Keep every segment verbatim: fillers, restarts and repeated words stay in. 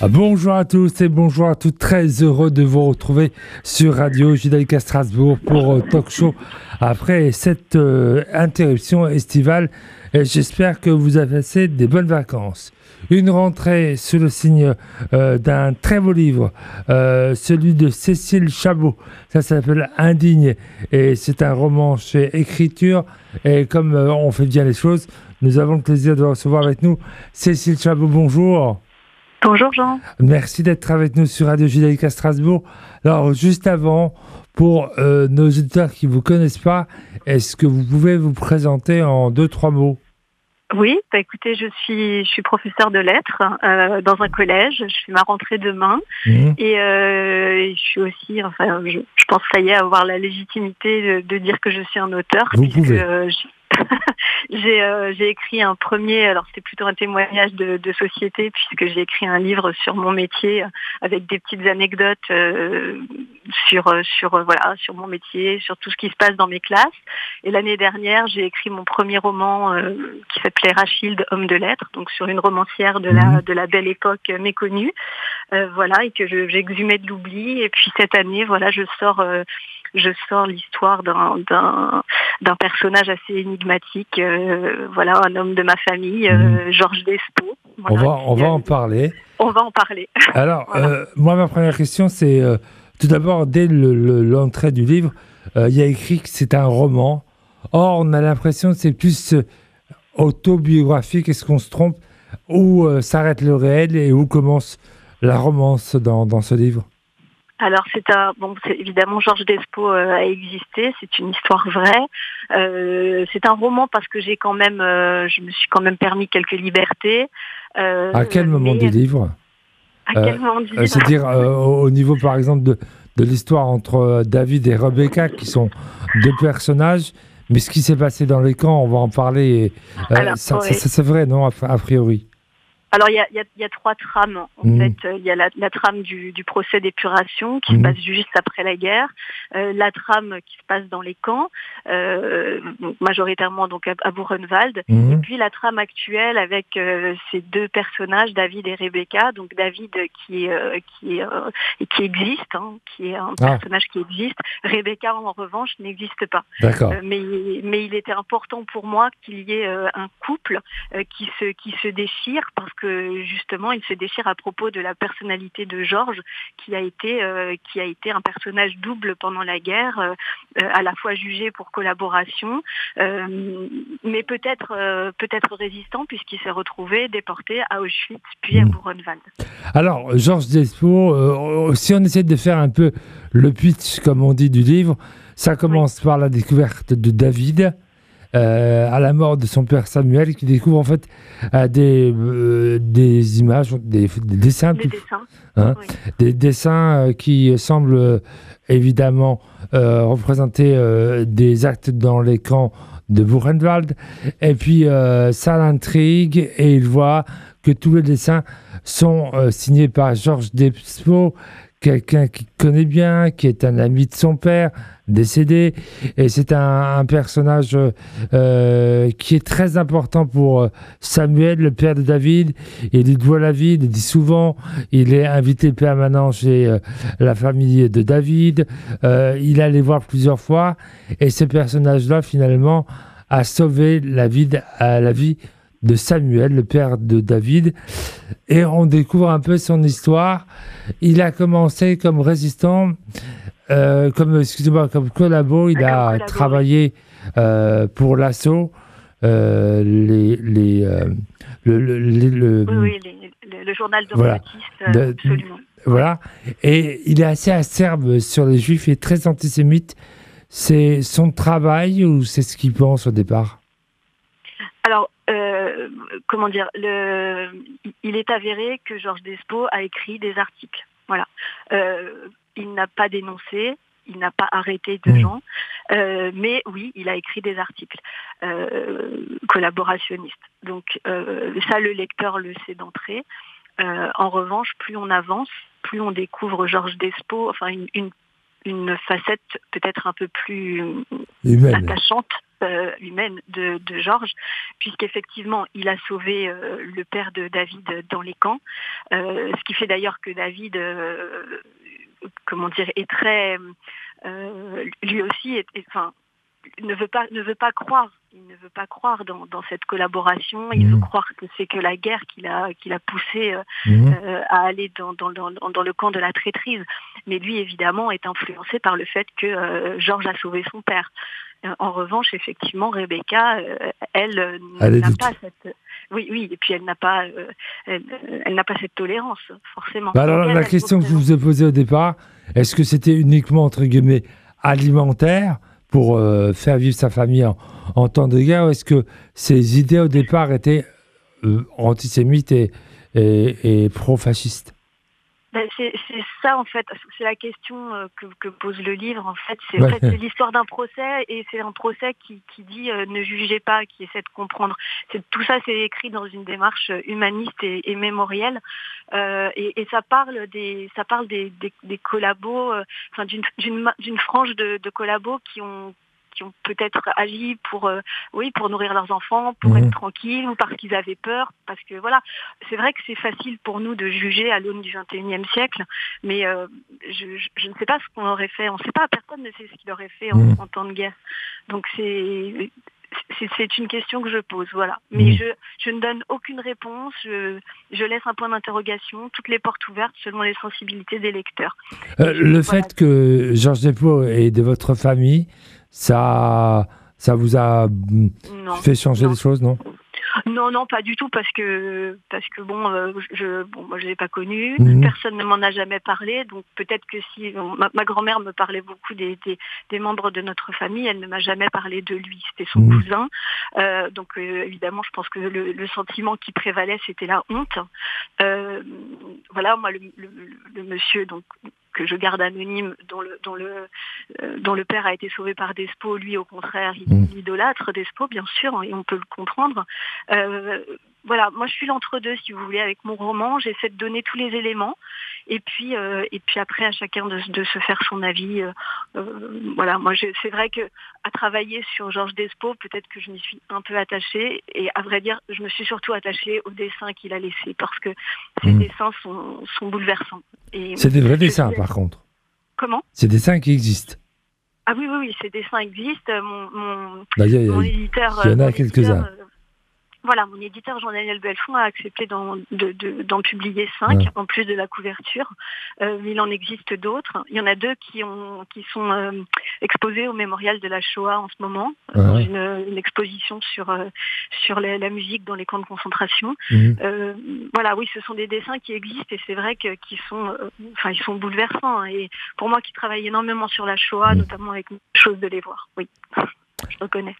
Ah, bonjour à tous et bonjour à toutes, très heureux de vous retrouver sur Radio Judaïka Strasbourg pour euh, Talk Show après cette euh, interruption estivale. Et j'espère que vous avez passé des bonnes vacances. Une rentrée sous le signe euh, d'un très beau livre, euh, celui de Cécile Chabot. Ça s'appelle Indigne et c'est un roman chez Écriture. Et comme euh, on fait bien les choses, nous avons le plaisir de recevoir avec nous Cécile Chabot. Bonjour. Bonjour Jean. Merci d'être avec nous sur Radio Judaïka Strasbourg. Alors, juste avant, pour euh, nos auditeurs qui ne vous connaissent pas, est-ce que vous pouvez vous présenter en deux, trois mots ? Oui, bah écoutez, je suis, je suis professeure de lettres euh, dans un collège. Je fais ma rentrée demain mmh. et, euh, et je suis aussi, enfin, je, je pense ça y est, avoir la légitimité de, de dire que je suis un auteur. Vous puisque, pouvez. Euh, je... j'ai, euh, j'ai écrit un premier, alors c'était plutôt un témoignage de, de société, puisque j'ai écrit un livre sur mon métier avec des petites anecdotes euh, sur sur euh, voilà sur mon métier, sur tout ce qui se passe dans mes classes. Et l'année dernière, j'ai écrit mon premier roman euh, qui s'appelait Rachilde, homme de lettres, donc sur une romancière de la mmh. de la belle époque méconnue, euh, voilà, et que je, j'exhumais de l'oubli. Et puis cette année, voilà, je sors euh, je sors l'histoire d'un, d'un, d'un personnage assez énigmatique, euh, voilà, un homme de ma famille, euh, mmh. Georges Despo. Voilà, on va, on va euh, en parler. On va en parler. Alors, voilà. euh, moi, ma première question, c'est euh, tout d'abord, dès le, le, l'entrée du livre, il euh, y a écrit que c'est un roman. Or, on a l'impression que c'est plus euh, autobiographique. Est-ce qu'on se trompe ? Où euh, s'arrête le réel et où commence la romance dans, dans ce livre ? Alors c'est un bon, c'est évidemment Georges Despo euh, a existé, c'est une histoire vraie. Euh, c'est un roman parce que j'ai quand même, euh, je me suis quand même permis quelques libertés. Euh, à quel moment mais... du livre ? À euh, quel moment du livre ? C'est-à-dire euh, au niveau par exemple de de l'histoire entre David et Rebecca, qui sont deux personnages. Mais ce qui s'est passé dans les camps, on va en parler. Et, euh, Alors, ça, oui. ça, ça, c'est vrai, non, a, a priori. Alors il y a, y, a, y a trois trames. En mmh. fait, il y a la, la trame du, du procès d'épuration qui mmh. se passe juste après la guerre, euh, la trame qui se passe dans les camps, euh, majoritairement donc à, à Buchenwald, mmh. et puis la trame actuelle avec euh, ces deux personnages, David et Rebecca. Donc David qui euh, qui euh, qui existe, hein, qui est un ah. personnage qui existe. Rebecca en revanche n'existe pas. D'accord. Euh, mais mais il était important pour moi qu'il y ait euh, un couple euh, qui se qui se déchire parce que que justement il se déchire à propos de la personnalité de Georges qui a été euh, qui a été un personnage double pendant la guerre, euh, à la fois jugé pour collaboration, euh, mais peut-être euh, peut-être résistant puisqu'il s'est retrouvé déporté à Auschwitz puis à Buchenwald. Alors Georges Despo, euh, si on essaie de faire un peu le pitch comme on dit du livre, ça commence oui. par la découverte de David. Euh, à la mort de son père Samuel, qui découvre en fait euh, des, euh, des images, des, des dessins, des dessins, hein, oui. des dessins euh, qui semblent euh, évidemment euh, représenter euh, des actes dans les camps de Buchenwald. Et puis euh, ça l'intrigue et il voit que tous les dessins sont euh, signés par Georges Despo, quelqu'un qu'il connaît bien, qui est un ami de son père, décédé, et c'est un, un personnage euh, qui est très important pour Samuel, le père de David. Il lui doit la vie, il le dit souvent, il est invité permanent chez euh, la famille de David, euh, il allait voir plusieurs fois, et ce personnage-là, finalement, a sauvé la vie, de, la vie de Samuel, le père de David, et on découvre un peu son histoire. Il a commencé comme résistant, euh, comme, excusez-moi, comme collabo, il a collabo, travaillé euh, pour l'assaut, euh, les, les, euh, le, le, le, le, oui, oui, le, le journal de voilà, de, absolument. Voilà, et il est assez acerbe sur les Juifs et très antisémite. C'est son travail ou c'est ce qu'il pense au départ ? Alors, euh, comment dire, le, il est avéré que Georges Despo a écrit des articles. Voilà. Euh, il n'a pas dénoncé, il n'a pas arrêté de mmh. gens, euh, mais oui, il a écrit des articles euh, collaborationnistes. Donc euh, ça, le lecteur le sait d'entrée. Euh, en revanche, plus on avance, plus on découvre Georges Despo, enfin une, une une facette peut-être un peu plus humaine. attachante, euh, humaine de, de Georges, puisqu'effectivement, il a sauvé euh, le père de David dans les camps, euh, ce qui fait d'ailleurs que David, euh, comment dire, est très, euh, lui aussi, est, est, enfin, ne veut pas, ne veut pas croire. Il ne veut pas croire dans, dans cette collaboration. Il mmh. veut croire que c'est que la guerre qui l'a, qui l'a poussé euh, mmh. euh, à aller dans, dans, dans, dans le camp de la traîtrise. Mais lui, évidemment, est influencé par le fait que euh, Georges a sauvé son père. Euh, en revanche, effectivement, Rebecca, euh, elle, elle n'a pas cette... Oui, oui, et puis elle n'a pas, euh, elle, elle n'a pas cette tolérance, forcément. Bah alors, elle, la elle question que je présent. vous ai posée au départ, est-ce que c'était uniquement, entre guillemets, alimentaire pour euh, faire vivre sa famille en, en temps de guerre, ou est-ce que ses idées au départ étaient euh, antisémites et, et, et pro-fascistes? Ben c'est, c'est ça en fait, c'est la question euh, que, que pose le livre en fait. C'est, ouais. en fait, c'est l'histoire d'un procès et c'est un procès qui, qui dit euh, ne jugez pas, qui essaie de comprendre. C'est, tout ça c'est écrit dans une démarche humaniste et, et mémorielle euh, et, et ça parle des, ça parle des, des, des collabos, euh, enfin d'une, d'une, d'une frange de, de collabos qui ont qui ont peut-être agi pour, euh, oui, pour nourrir leurs enfants, pour mmh. être tranquilles, ou parce qu'ils avaient peur, parce que voilà, c'est vrai que c'est facile pour nous de juger à l'aune du vingt et unième siècle, mais euh, je, je, je ne sais pas ce qu'on aurait fait, on ne sait pas, personne ne sait ce qu'il aurait fait en, mmh. en temps de guerre. Donc c'est, c'est, c'est une question que je pose, voilà. Mais mmh. je, je ne donne aucune réponse, je, je laisse un point d'interrogation, toutes les portes ouvertes selon les sensibilités des lecteurs. Euh, je, le voilà. fait que Georges Despaux est de votre famille, Ça, ça vous a non, fait changer non. les choses, non? Non, non, pas du tout, parce que parce que bon, euh, je, bon, moi je l'ai pas connu, mmh. personne ne m'en a jamais parlé, donc peut-être que si bon, ma, ma grand-mère me parlait beaucoup des, des, des membres de notre famille, elle ne m'a jamais parlé de lui, c'était son mmh. cousin, euh, donc euh, évidemment, je pense que le, le sentiment qui prévalait, c'était la honte. Euh, voilà, moi le, le, le monsieur donc que je garde anonyme, dont le, dont le, euh, dont le père a été sauvé par Despaux, lui au contraire, il, mmh. il idolâtre Despaux, bien sûr, et on peut le comprendre. Euh, voilà, moi je suis l'entre-deux, si vous voulez, avec mon roman, j'essaie de donner tous les éléments, et puis, euh, et puis après à chacun de, de se faire son avis. Euh, euh, voilà, moi je, c'est vrai que à travailler sur Georges Despaux, peut-être que je m'y suis un peu attachée, et à vrai dire, je me suis surtout attachée aux dessins qu'il a laissés, parce que ces mmh. dessins sont, sont bouleversants. Et c'est des vrais dessins, sais... par contre. Comment ? C'est des dessins qui existent. Ah oui, oui, oui, ces dessins existent. Mon, mon, bah, y a, mon éditeur... Il y en a mon quelques-uns. Éditeur, Voilà, mon éditeur Jean-Daniel Belfond a accepté d'en, de, de, d'en publier cinq, ouais. en plus de la couverture. Euh, il en existe d'autres. Il y en a deux qui, ont, qui sont euh, exposés au mémorial de la Shoah en ce moment, ouais. dans une, une exposition sur, euh, sur la, la musique dans les camps de concentration. Mmh. Euh, voilà, oui, ce sont des dessins qui existent et c'est vrai que, qu'ils sont, euh, enfin, ils sont bouleversants. Et pour moi qui travaille énormément sur la Shoah, mmh. notamment avec chose de les voir, oui, je reconnais.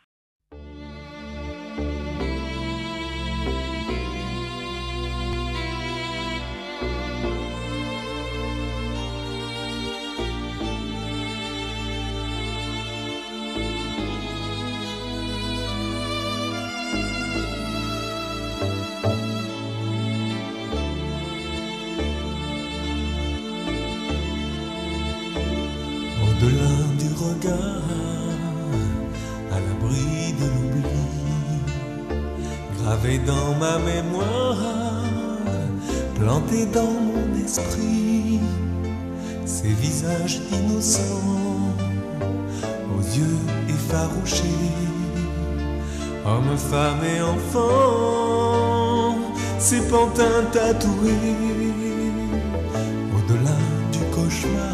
Au-delà du regard, à l'abri de l'oubli, gravé dans ma mémoire, planté dans mon esprit, ces visages innocents, aux yeux effarouchés, hommes, femmes et enfants, ces pantins tatoués, au-delà du cauchemar,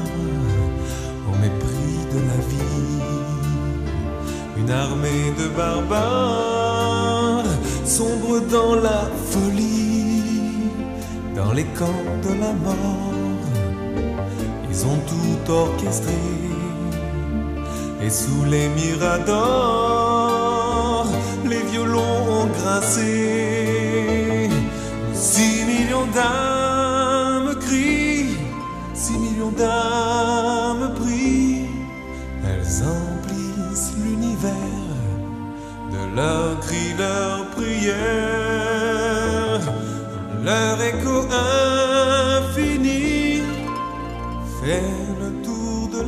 mépris de la vie, une armée de barbares sombre dans la folie, dans les camps de la mort, ils ont tout orchestré, et sous les miradors, les violons ont grincé, six millions d'âmes crient, six millions d'âmes prient. Elles emplissent l'univers de leurs cris, leurs prières, leur écho infini fait le tour de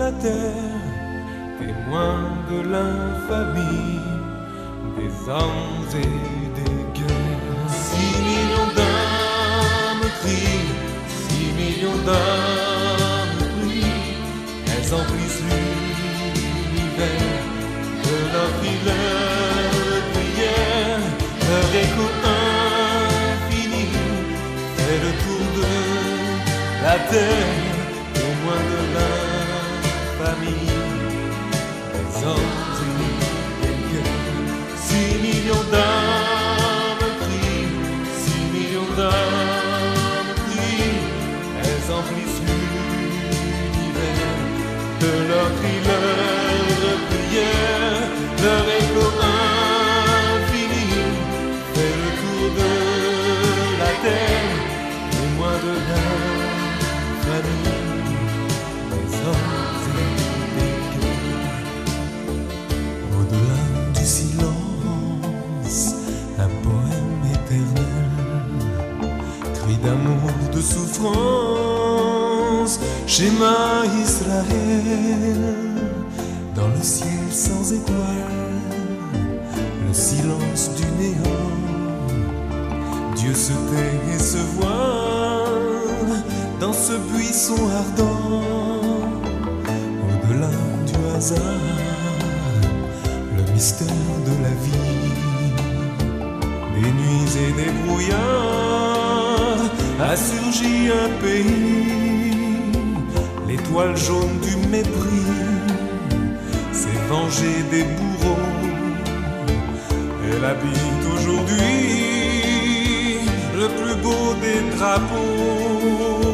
la terre, témoin de l'infamie des hommes et des guerres. Six millions d'âmes crient, six millions d'âmes crient, elles emplissent l'univers de leur cri, leur prière, leur écho infini fait le tour de la terre, témoin de l'infamie des hommes et des guerres. Six millions d'âmes crient, six millions d'âmes crient, elles emplissent l'univers de leur cri, leur prière, leur écho infini fait le tour de la terre, témoin de l'infamie des hommes et des guerres. Au-delà du silence, un poème éternel, cri d'amour, de souffrance, schéma Israël. Dans le ciel sans étoiles, le silence du néant, Dieu se tait et se voit dans ce buisson ardent. Au-delà du hasard, le mystère de la vie, des nuits et des brouillards, a surgi un pays, l'étoile jaune du mépris s'est vengée des bourreaux. Elle habite aujourd'hui le plus beau des drapeaux.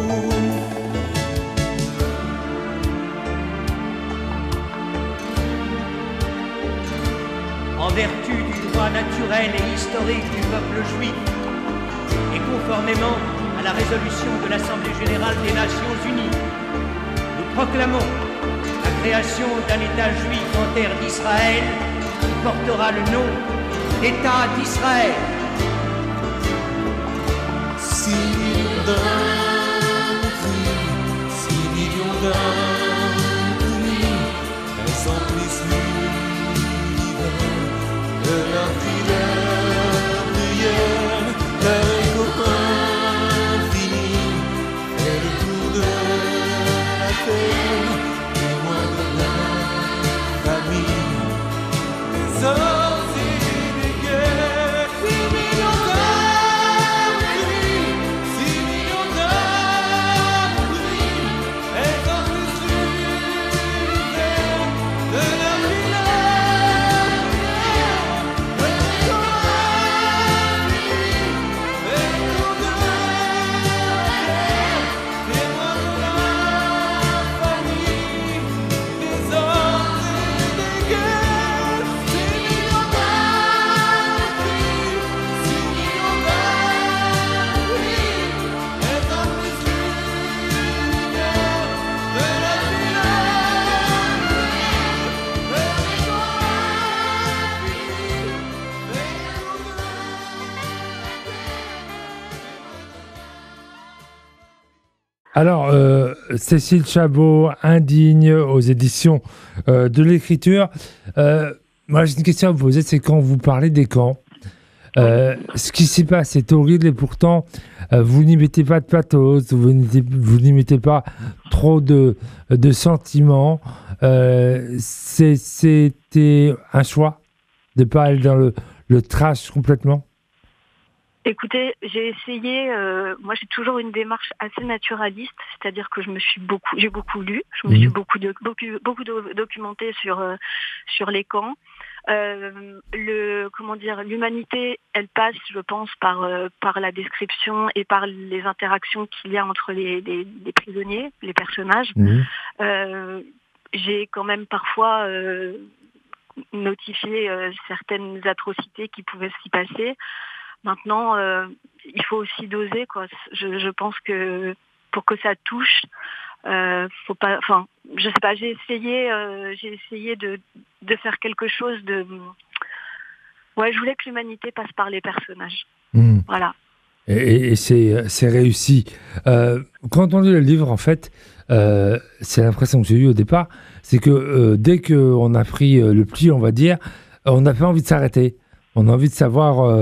En vertu du droit naturel et historique du peuple juif, et conformément à la résolution de l'Assemblée générale des Nations unies, nous proclamons la création d'un État juif en terre d'Israël qui portera le nom d'État d'Israël. Six millions d'âmes crient, six millions d'âmes crient, elles emplissent l'univers de leur cri, leur prière, leur écho infini fait le tour de la terre, témoin de la famille des hommes et des guerres. Six millions d'âmes crient, six millions d'âmes crient, elles emplissent l'univers de leur cri, leur prière, leur écho infini fait le tour de la terre, témoin de l'infamie des hommes et des guerres. Six millions d'âmes crient, six millions d'âmes crient, elles emplissent l'univers de la prière, leur écho infini fait le tour de la Alors, euh, Cécile Chabot, Indigne, aux éditions euh, de l'écriture. Euh, moi, j'ai une question à vous poser, c'est quand vous parlez des camps, euh, ce qui s'y passe est horrible et pourtant, euh, vous n'y mettez pas de pathos, vous n'y vous n'y mettez pas trop de, de sentiments. Euh, c'est- C'était un choix de ne pas aller dans le, le trash complètement. Écoutez, j'ai essayé, euh, moi j'ai toujours une démarche assez naturaliste, c'est-à-dire que je me suis beaucoup, j'ai beaucoup lu, je me Mhm. suis beaucoup, de, beaucoup, beaucoup do- documentée sur, euh, sur les camps. Euh, le, comment dire, l'humanité, elle passe, je pense, par, euh, par la description et par les interactions qu'il y a entre les, les, les prisonniers, les personnages. Mhm. Euh, j'ai quand même parfois euh, notifié euh, certaines atrocités qui pouvaient s'y passer. Maintenant, euh, il faut aussi doser, quoi. Je, je pense que pour que ça touche, euh, faut pas. Enfin, je sais pas. J'ai essayé, euh, j'ai essayé de de faire quelque chose de. Ouais, je voulais que l'humanité passe par les personnages. Mhm. Voilà. Et, et c'est, c'est réussi. Euh, quand on lit le livre, en fait, euh, c'est l'impression que j'ai eue au départ, c'est que euh, dès qu'on a pris euh, le pli, on va dire, on n'a pas envie de s'arrêter. On a envie de savoir euh,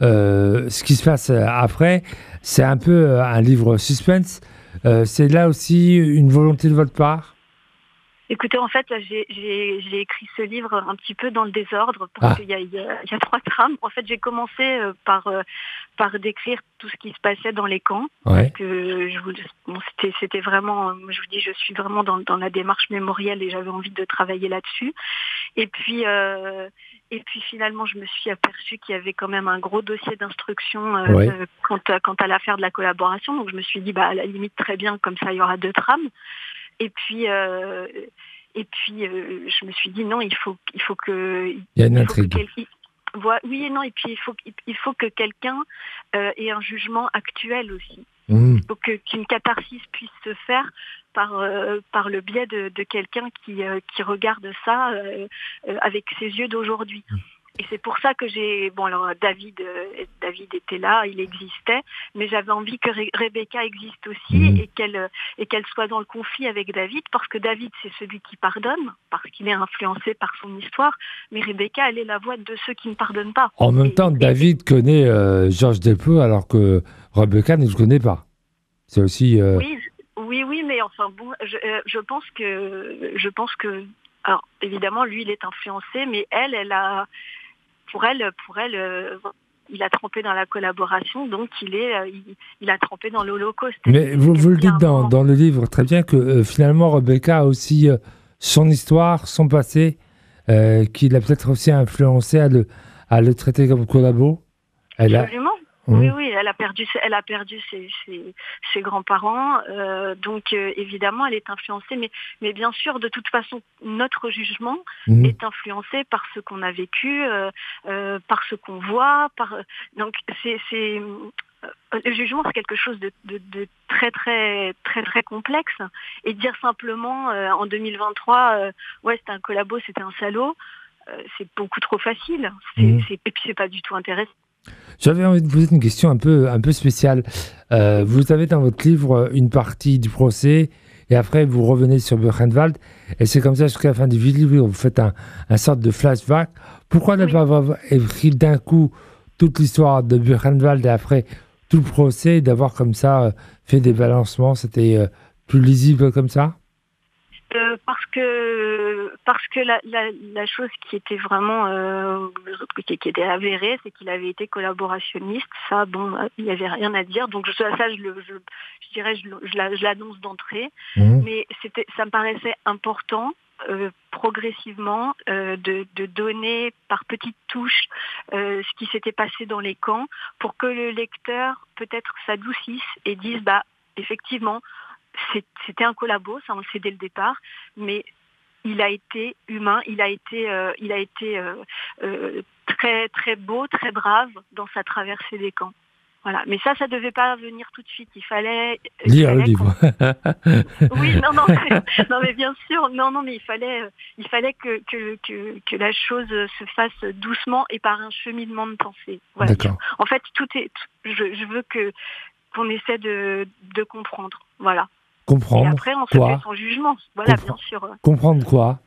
euh, ce qui se passe après. C'est un peu euh, un livre suspense. Euh, c'est là aussi une volonté de votre part? Écoutez, en fait, j'ai, j'ai, j'ai écrit ce livre un petit peu dans le désordre parce Ah. qu'il y a, il y, a, il y a trois trames. En fait, j'ai commencé euh, par, euh, par décrire tout ce qui se passait dans les camps. Ouais. Que je vous, bon, c'était, c'était vraiment, je vous dis, je suis vraiment dans, dans la démarche mémorielle et j'avais envie de travailler là-dessus. Et puis, euh, et puis finalement, je me suis aperçue qu'il y avait quand même un gros dossier d'instruction euh, Ouais. euh, quant, à, quant à l'affaire de la collaboration. Donc, je me suis dit, bah, à la limite, très bien, comme ça, il y aura deux trames. Et puis, euh, et puis euh, je me suis dit non, il faut, il faut que, Il y a une il faut que intrigue. quel- voilà, oui et non, et puis il faut, il faut que quelqu'un euh, ait un jugement actuel aussi. Mmh. Il faut que, qu'une catharsis puisse se faire par, euh, par le biais de, de quelqu'un qui, euh, qui regarde ça euh, euh, avec ses yeux d'aujourd'hui. Et c'est pour ça que j'ai... Bon, alors David, euh, David était là, il existait, mais j'avais envie que Re- Rebecca existe aussi Mmh. et qu'elle, euh, et qu'elle soit dans le conflit avec David, parce que David, c'est celui qui pardonne, parce qu'il est influencé par son histoire, mais Rebecca, elle est la voix de ceux qui ne pardonnent pas. En même Et- temps, et- David connaît euh, Georges Delpeux alors que Rebecca ne le connaît pas. C'est aussi... euh, Oui, oui, oui, mais enfin bon, je, euh, je pense que, je pense que, alors évidemment, lui, il est influencé, mais elle, elle a, pour elle, pour elle, euh, il a trempé dans la collaboration, donc il est, euh, il, il a trempé dans l'Holocauste. Mais C'est vous, ce vous le qu'elle dit à dites un dans, moment. dans le livre très bien que euh, finalement Rebecca a aussi euh, son histoire, son passé, euh, qui l'a peut-être aussi influencé à le, à le traiter comme collabo. Elle a... Absolument. Mmh. Oui, oui, elle a perdu, ses- elle a perdu ses, ses, ses grands-parents, euh, donc euh, évidemment, elle est influencée, mais, mais bien sûr, de toute façon, notre jugement Mmh. est influencé par ce qu'on a vécu, euh, euh, par ce qu'on voit, par donc c'est, c'est euh, le jugement, c'est quelque chose de, de, de très très très très complexe, et dire simplement euh, en deux mille vingt-trois, euh, ouais, c'était un collabo, c'était un salaud, euh, c'est beaucoup trop facile, c'est, Mmh. c'est, et puis c'est pas du tout intéressant. J'avais envie de vous poser une question un peu, un peu spéciale. Euh, vous avez dans votre livre une partie du procès et après vous revenez sur Buchenwald et c'est comme ça jusqu'à la fin du livre, vous faites un, un sorte de flashback. Pourquoi ne Oui. pas avoir écrit d'un coup toute l'histoire de Buchenwald et après tout le procès et d'avoir comme ça euh, fait des balancements? C'était euh, plus lisible comme ça? Euh, parce que parce que la, la, la chose qui était vraiment euh, qui, qui était avérée, c'est qu'il avait été collaborationniste. Ça, bon, il n'y avait rien à dire. Donc ça, ça je, le, je, je dirais, je, je, la- je l'annonce d'entrée. Mmh. Mais c'était, ça me paraissait important. Euh, progressivement euh, de, de donner par petites touches euh, ce qui s'était passé dans les camps pour que le lecteur peut-être s'adoucisse et dise bah effectivement c'est- c'était un collabo, ça on le sait dès le départ, mais il a été humain, il a été, euh, il a été euh, euh, très très beau, très brave dans sa traversée des camps. Voilà. Mais ça, ça devait pas venir tout de suite. Il fallait il Lire le fallait livre. qu'on- Oui, non, non, mais, non, mais bien sûr, non, non, mais il fallait, euh, il fallait que que, que que la chose se fasse doucement et par un cheminement de pensée. Voilà. D'accord. En fait, tout est. Je, je veux que qu'on essaie de de comprendre. Voilà. Et Comprendre après, on se quoi? fait son jugement. Voilà, Comprends- bien sûr. Comprendre quoi?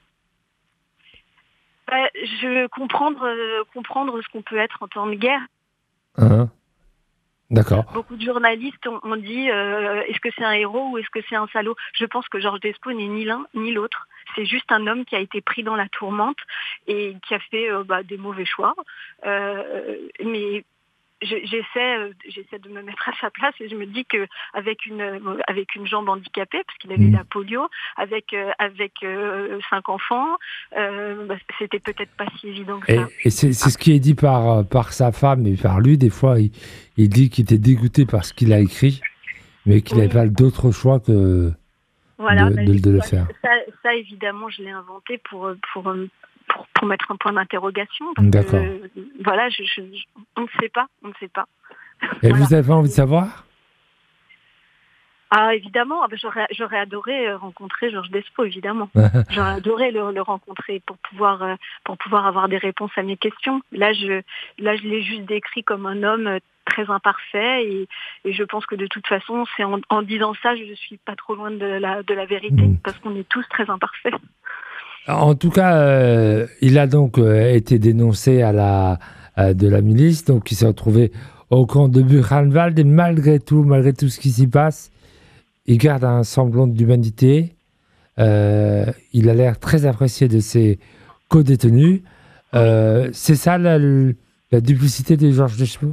Bah, je comprendre, euh, comprendre ce qu'on peut être en temps de guerre. Hein? D'accord. Beaucoup de journalistes ont, ont dit euh, est-ce que c'est un héros ou est-ce que c'est un salaud? Je pense que Georges Despots n'est ni l'un ni l'autre. C'est juste un homme qui a été pris dans la tourmente et qui a fait euh, bah, des mauvais choix. Euh, mais je- j'essaie, euh, j'essaie de me mettre à sa place et je me dis que avec une euh, avec une jambe handicapée parce qu'il avait Mmh. la polio, avec euh, avec euh, cinq enfants, euh, bah, c'était peut-être pas si évident que Et, ça. et c'est c'est ce qui est dit par, euh, par sa femme et par lui. Des fois, il, il dit qu'il était dégoûté par ce qu'il a écrit, mais qu'il Oui. n'avait pas d'autre choix que Voilà, de, bah, de- de le ça, faire. Ça, ça, évidemment, je l'ai inventé pour, pour, pour, pour mettre un point d'interrogation. parce D'accord. que, euh, voilà, je, je, je- on ne sait pas, on ne sait pas. Et Voilà. vous avez envie de savoir? Ah, évidemment, ah, ben, j'aurais, j'aurais adoré euh, rencontrer Georges Despo, évidemment. J'aurais adoré le, le rencontrer pour pouvoir, euh, pour pouvoir avoir des réponses à mes questions. Là, je, là, je l'ai juste décrit comme un homme euh, très imparfait et, et je pense que de toute façon, c'est en, en disant ça, je suis pas trop loin de la, de la vérité, Mmh. parce qu'on est tous très imparfaits. En tout cas, euh, il a donc euh, été dénoncé à la, euh, de la milice, donc il s'est retrouvé au camp de Buchenwald, et malgré tout, malgré tout ce qui s'y passe, il garde un semblant d'humanité. Euh, il a l'air très apprécié de ses co-détenus. Euh, c'est ça la, la duplicité de Georges Despo?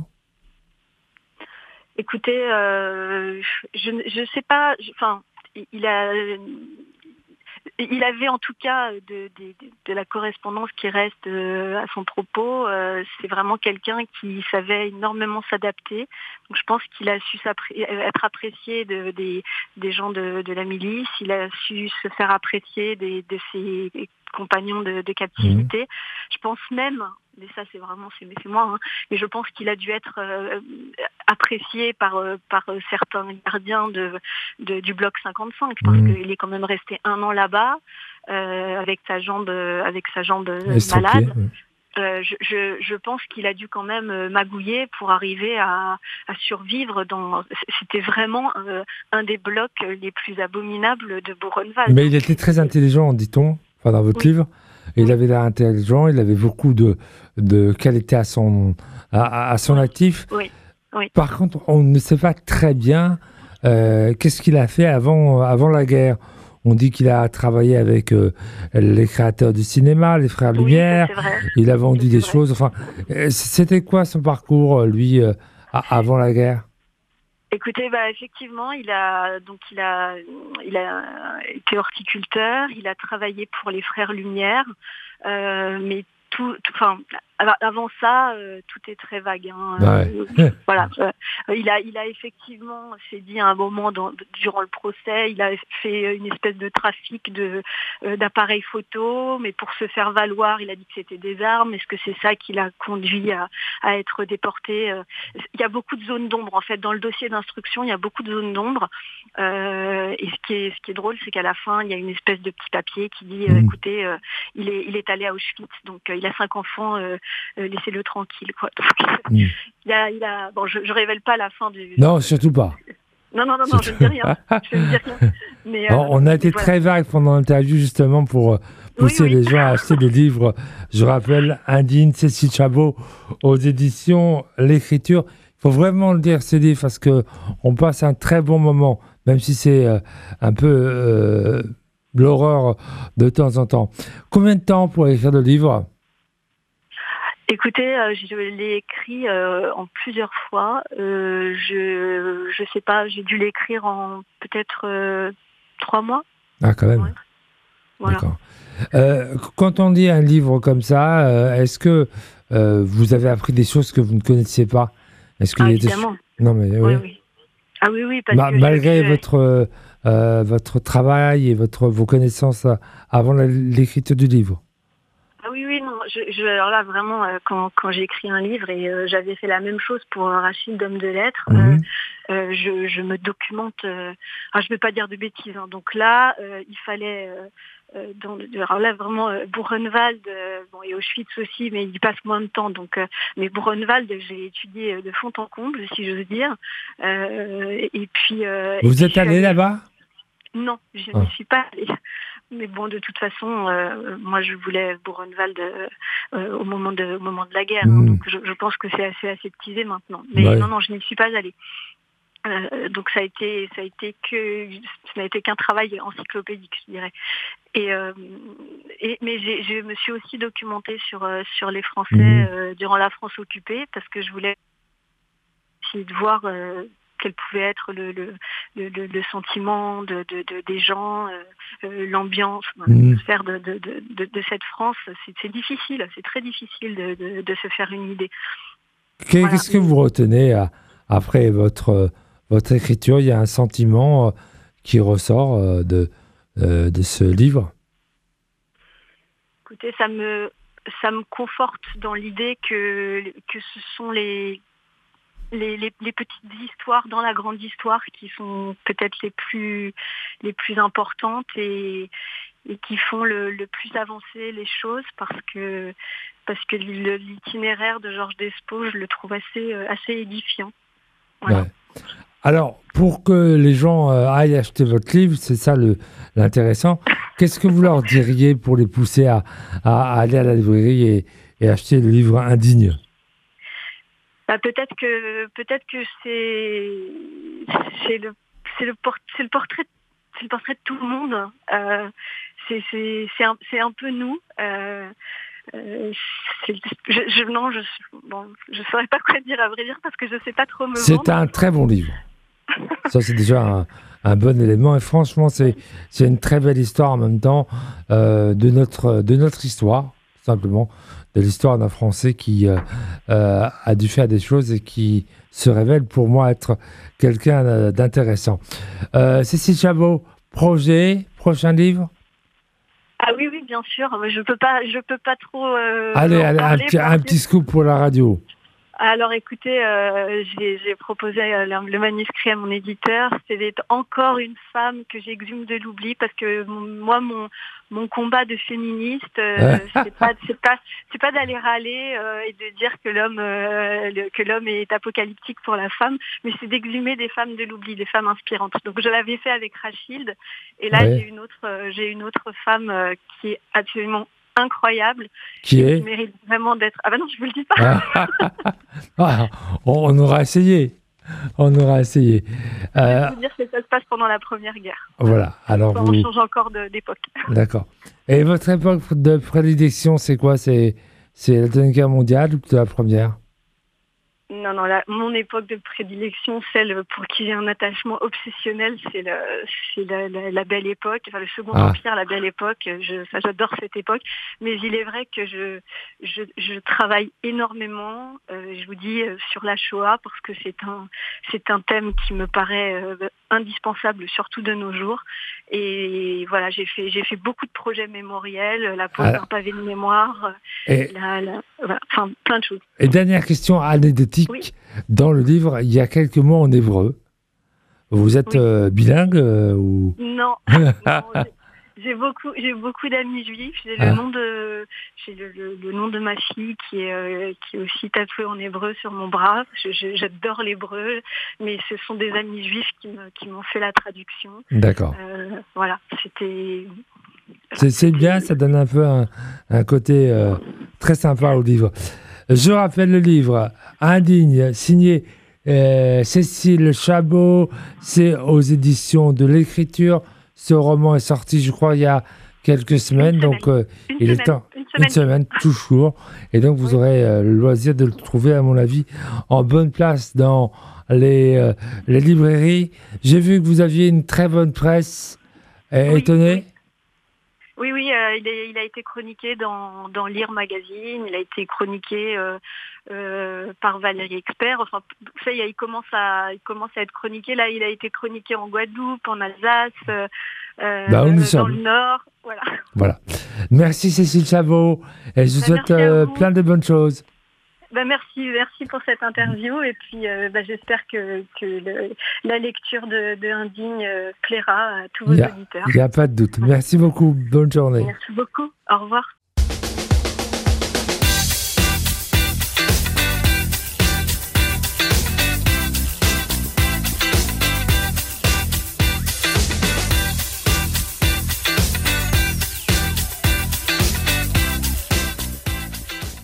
Écoutez, euh, je ne sais pas, enfin, il a... Il avait en tout cas de, de, de la correspondance qui reste euh, à son propos. Euh, c'est vraiment quelqu'un qui savait énormément s'adapter. Donc je pense qu'il a su être apprécié de, des, des gens de, de la milice. Il a su se faire apprécier des, de ses compagnons de, de captivité. Mmh. Je pense même, mais ça c'est vraiment c'est, c'est moi, hein, mais je pense qu'il a dû être euh, apprécié par euh, par certains gardiens de, de du bloc cinquante-cinq parce mmh. qu'il est quand même resté un an là-bas euh, avec sa jambe avec sa jambe malade. Mmh. Euh, je, je, je pense qu'il a dû quand même euh, magouiller pour arriver à, à survivre. Dans, c'était vraiment euh, un des blocs les plus abominables de Buchenwald. Mais il était très intelligent, dit-on, enfin, dans votre oui. livre. Et oui. Il avait l'air intelligent, il avait beaucoup de, de qualités à son, à, à son oui. actif. Oui. Oui. Par contre, on ne sait pas très bien euh, qu'est-ce qu'il a fait avant, avant la guerre. On dit qu'il a travaillé avec euh, les créateurs du cinéma, les Frères Lumière. Oui, il a vendu c'est des vrai. choses. Enfin, c'était quoi son parcours, lui, euh, avant la guerre? Écoutez, bah, effectivement, il a donc il a il a été horticulteur. Il a travaillé pour les Frères Lumière, euh, mais tout, enfin. Avant ça, euh, tout est très vague. Hein. Ouais. Euh, voilà. Euh, il a, il a effectivement, s'est dit à un moment dans, durant le procès, il a fait une espèce de trafic de euh, d'appareils photo, mais pour se faire valoir, il a dit que c'était des armes. Est-ce que c'est ça qui l'a conduit à, à être déporté? Il y a beaucoup de zones d'ombre en fait dans le dossier d'instruction. Il y a beaucoup de zones d'ombre. Euh, et ce qui est, ce qui est drôle, c'est qu'à la fin, il y a une espèce de petit papier qui dit, euh, écoutez, euh, il est, il est allé à Auschwitz, donc euh, il a cinq enfants. Euh, Euh, laissez-le tranquille, quoi. Donc, mm. il a, il a, bon, je, je révèle pas la fin du. Non, surtout pas. Non, non, non, non, je ne dis rien. Je ne dis rien. Mais, bon, euh, on a été voilà. très vague pendant l'interview justement pour pousser oui, oui. les gens à acheter des livres. Je rappelle, Indigne, Cécile Chabot, aux éditions L'Écriture. Il faut vraiment le dire, ce livre, parce que on passe un très bon moment, même si c'est euh, un peu euh, l'horreur de temps en temps. Combien de temps pour écrire le livre? Écoutez, euh, je l'ai écrit euh, en plusieurs fois. Euh, je je sais pas, j'ai dû l'écrire en peut-être euh, trois mois. Ah, quand même. Ouais. Voilà. D'accord. Euh, quand on dit un livre comme ça, euh, est-ce que euh, vous avez appris des choses que vous ne connaissiez pas? Est-ce qu'il ah, y a évidemment. Des... Non, mais oui. oui. oui. Ah oui, oui. Parce Ma- que malgré je... votre euh, votre travail et votre vos connaissances avant la, l'écriture du livre. Ah oui, oui, non. Je, je, alors là, vraiment, euh, quand, quand j'ai écrit un livre, et euh, j'avais fait la même chose pour Rachid d'Homme de Lettres, Mmh. euh, euh, je, je me documente, euh, alors je ne vais pas dire de bêtises, hein, donc là, euh, il fallait, euh, euh, dans, alors là, vraiment, euh, Buchenwald, euh, bon, et Auschwitz aussi, mais il y passe moins de temps, donc, euh, mais Buchenwald, j'ai étudié de fond en comble, si j'ose dire, euh, et puis... Euh, Vous et êtes puis, allé là-bas? Non, je ah. n'y suis pas allée. Mais bon, de toute façon, euh, moi, je voulais Buchenwald euh, euh, au moment de au moment de la guerre. Mmh. Hein, donc, je, je pense que c'est assez aseptisé maintenant. Mais ouais. non, non, je n'y suis pas allée. Euh, donc, ça a été ça a été que ça n'a été qu'un travail encyclopédique, je dirais. Et, euh, et mais j'ai, je me suis aussi documentée sur euh, sur les Français mmh. euh, durant la France occupée parce que je voulais essayer de voir. Euh, quel pouvait être le, le, le, le sentiment de, de, de, des gens, euh, l'ambiance, l'atmosphère de, de, de, de cette France. C'est, c'est difficile, c'est très difficile de, de, de se faire une idée. Qu'est-ce voilà. que vous retenez à, après votre, votre écriture? Il y a un sentiment qui ressort de, de ce livre? Écoutez, ça me, ça me conforte dans l'idée que, que ce sont les... les, les, les petites histoires dans la grande histoire qui sont peut-être les plus, les plus importantes et, et qui font le, le plus avancer les choses parce que, parce que le- l'itinéraire de Georges Despots, je le trouve assez, euh, assez édifiant. Voilà. Ouais. Alors, pour que les gens euh, aillent acheter votre livre, c'est ça le, l'intéressant. Qu'est-ce que vous leur diriez pour les pousser à, à- à aller à la librairie et, et acheter le livre Indigne? Bah, peut-être que peut-être que c'est c'est le c'est le port- c'est le portrait c'est le portrait de tout le monde. Euh, c'est c'est c'est un, c'est un peu nous. Euh, euh, c'est- je, je non je bon je saurais pas quoi dire à vrai dire parce que je sais pas trop me C'est vendre. un très bon livre. Ça, c'est déjà un, un bon élément. Et franchement, c'est, c'est une très belle histoire en même temps euh, de, notre, de notre histoire, tout simplement, de l'histoire d'un Français qui euh, euh, a dû faire des choses et qui se révèle pour moi être quelqu'un euh, d'intéressant. Euh, Cécile Chabot, projet, prochain livre? Ah oui oui bien sûr. Mais je peux pas je peux pas trop euh, Allez, en allez, un parler petit, parce un que- petit scoop pour la radio. Alors écoutez, euh, j'ai, j'ai proposé euh, le, le manuscrit à mon éditeur. C'est d'être encore une femme que j'exhume de l'oubli parce que mon- moi mon mon combat de féministe, euh, c'est pas c'est pas c'est pas d'aller râler euh, et de dire que l'homme euh, le- que l'homme est apocalyptique pour la femme, mais c'est d'exhumer des femmes de l'oubli, des femmes inspirantes. Donc je l'avais fait avec Rachilde et là Ouais. j'ai une autre euh, j'ai une autre femme euh, qui est absolument incroyable, Qui qui est mérite vraiment d'être. Ah bah non, je vous le dis pas. Ah, on, on aura essayé. On aura essayé. Je Euh, vais vous dire que ça se passe pendant la Première Guerre. voilà. Alors On vous. change encore de- d'époque. D'accord. Et votre époque de prédilection, c'est quoi? C'est c'est la Deuxième Guerre mondiale ou plutôt la Première? Non, non, la, mon époque de prédilection, celle pour qui j'ai un attachement obsessionnel, c'est le, c'est la, la, la Belle Époque, enfin le Second Ah. Empire, la Belle Époque. Je, ça, j'adore cette époque. Mais il est vrai que je, je, je travaille énormément. euh, je vous dis euh, sur la Shoah parce que c'est un, c'est un thème qui me paraît euh, indispensable, surtout de nos jours. Et voilà, j'ai fait, j'ai fait beaucoup de projets mémoriels, la pose Alors- d'un pavé de mémoire, Et, la, la, voilà, enfin plein de choses. et dernière question anecdotique. Oui. Dans le livre, il y a quelques mots en hébreu. Vous êtes Oui. euh, bilingue euh, ou... Non, non, j'ai- j'ai beaucoup, j'ai beaucoup d'amis juifs. J'ai Ah. le nom de, j'ai le, le- le nom de ma fille qui est, euh, qui est aussi tatoué en hébreu sur mon bras. Je- je- j'adore l'hébreu, mais ce sont des amis juifs qui me, qui m'ont fait la traduction. D'accord. Euh, voilà, c'était. C'est, c'est bien, ça donne un peu un, un côté euh, très sympa au livre. Je rappelle le livre Indigne, signé euh, Cécile Chabot, c'est aux éditions de l'Écriture. Ce roman est sorti, je crois, il y a quelques semaines, Une donc euh, Une il semaine, est temps. une Une semaine. semaine, toujours. Et donc, vous Oui. aurez euh, le loisir de le trouver, à mon avis, en bonne place dans les, euh, les librairies. J'ai vu que vous aviez une très bonne presse. Euh, Oui, étonné? oui. Oui, oui, euh, il, est- il a été chroniqué dans, dans Lire Magazine, il a été chroniqué euh, euh, par Valérie Expert. Enfin, ça y est, il commence à, il commence à être chroniqué. Là, il a été chroniqué en Guadeloupe, en Alsace, euh, euh, Bah, où nous dans sommes. le Nord. Voilà. Voilà. Merci Cécile Chabot. Et je vous Bah, souhaite merci à euh, vous. plein de bonnes choses. Ben merci, merci pour cette interview et puis euh, ben, j'espère que, que le- la lecture de, de Indigne euh, plaira à tous vos Il y a- auditeurs. Il n'y a pas de doute. Merci beaucoup. Bonne journée. Merci beaucoup. Au revoir.